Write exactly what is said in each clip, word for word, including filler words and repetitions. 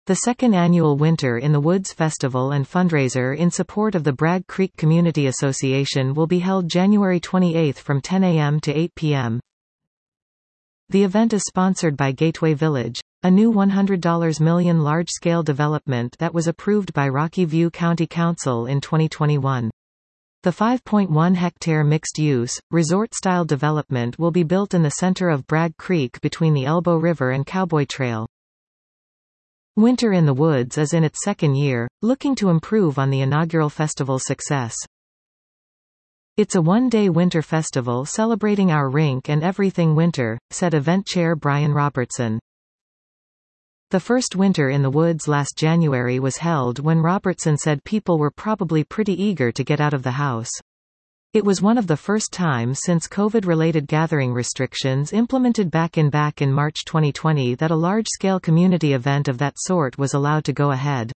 The second annual Winter in the Woods Festival and fundraiser in support of the Bragg Creek Community Association will be held January twenty-eighth from ten a m to eight p m The event is sponsored by Gateway Village, a new one hundred million dollars large-scale development that was approved by Rocky View County Council in twenty twenty-one. The five point one hectare mixed-use, resort-style development will be built in the center of Bragg Creek between the Elbow River and Cowboy Trail. Winter in the Woods is in its second year, looking to improve on the inaugural festival's success. It's a one-day winter festival celebrating our rink and everything winter, said event chair Brian Robertson. The first Winter in the Woods last January was held when Robertson said people were probably pretty eager to get out of the house. It was one of the first times since COVID-related gathering restrictions implemented back in back in March twenty twenty that a large-scale community event of that sort was allowed to go ahead.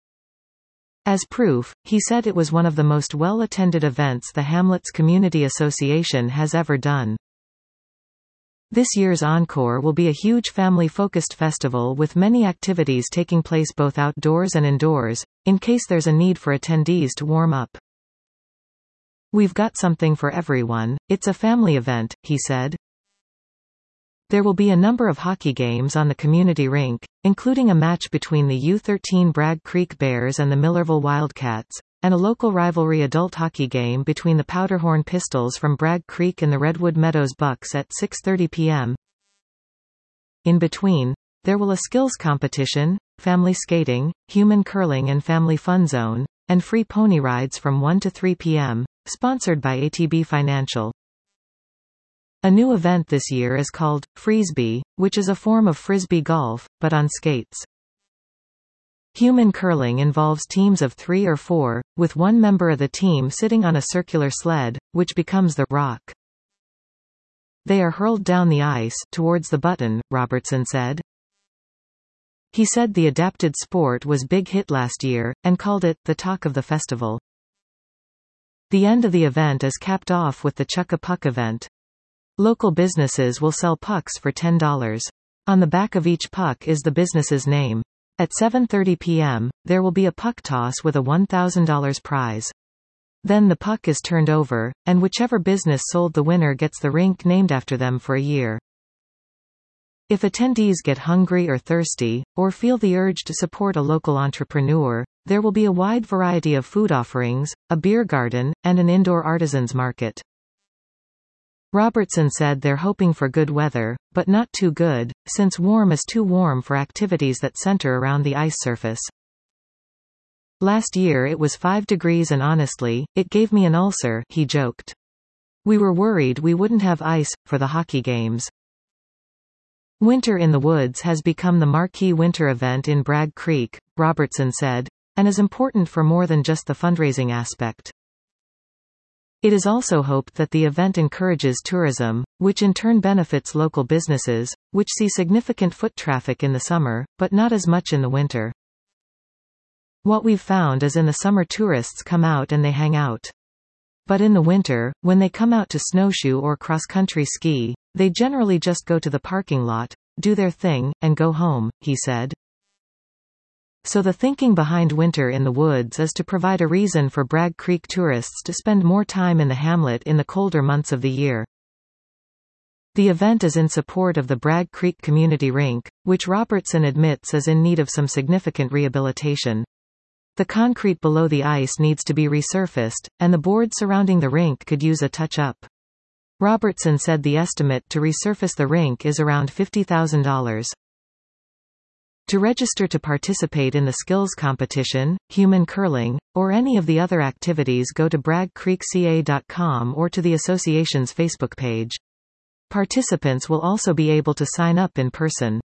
As proof, he said it was one of the most well-attended events the Hamlets Community Association has ever done. This year's Encore will be a huge family-focused festival with many activities taking place both outdoors and indoors, in case there's a need for attendees to warm up. We've got something for everyone, it's a family event, he said. There will be a number of hockey games on the community rink, including a match between the U thirteen Bragg Creek Bears and the Millerville Wildcats, and a local rivalry adult hockey game between the Powderhorn Pistols from Bragg Creek and the Redwood Meadows Bucks at six thirty p m In between, there will a skills competition, family skating, human curling and family fun zone, and free pony rides from one to three p m, sponsored by A T B Financial. A new event this year is called Freesby, which is a form of frisbee golf, but on skates. Human curling involves teams of three or four, with one member of the team sitting on a circular sled, which becomes the rock. They are hurled down the ice towards the button, Robertson said. He said the adapted sport was big hit last year, and called it the talk of the festival. The end of the event is capped off with the Chuck a Puck event. Local businesses will sell pucks for ten dollars. On the back of each puck is the business's name. At seven thirty p m, there will be a puck toss with a one thousand dollars prize. Then the puck is turned over, and whichever business sold the winner gets the rink named after them for a year. If attendees get hungry or thirsty, or feel the urge to support a local entrepreneur, there will be a wide variety of food offerings, a beer garden, and an indoor artisans market. Robertson said they're hoping for good weather, but not too good, since warm is too warm for activities that center around the ice surface. Last year it was five degrees and honestly, it gave me an ulcer, he joked. We were worried we wouldn't have ice for the hockey games. Winter in the Woods has become the marquee winter event in Bragg Creek, Robertson said, and is important for more than just the fundraising aspect. It is also hoped that the event encourages tourism, which in turn benefits local businesses, which see significant foot traffic in the summer, but not as much in the winter. What we've found is in the summer tourists come out and they hang out. But in the winter, when they come out to snowshoe or cross-country ski, they generally just go to the parking lot, do their thing, and go home, he said. So the thinking behind Winter in the Woods is to provide a reason for Bragg Creek tourists to spend more time in the hamlet in the colder months of the year. The event is in support of the Bragg Creek Community Rink, which Robertson admits is in need of some significant rehabilitation. The concrete below the ice needs to be resurfaced, and the board surrounding the rink could use a touch-up. Robertson said the estimate to resurface the rink is around fifty thousand dollars. To register to participate in the skills competition, human curling, or any of the other activities, go to bragg creek c a dot com or to the association's Facebook page. Participants will also be able to sign up in person.